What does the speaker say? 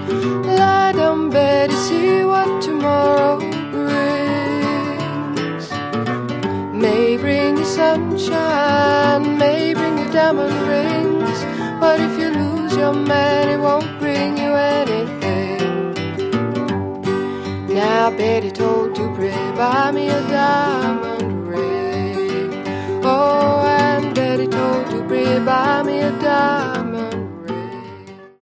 Lie down, Betty, see what tomorrow brings. May bring you sunshine, may bring you diamond rings, but if you lose your man, it won't bring you anything. Now Betty told Dupree, buy me a dime.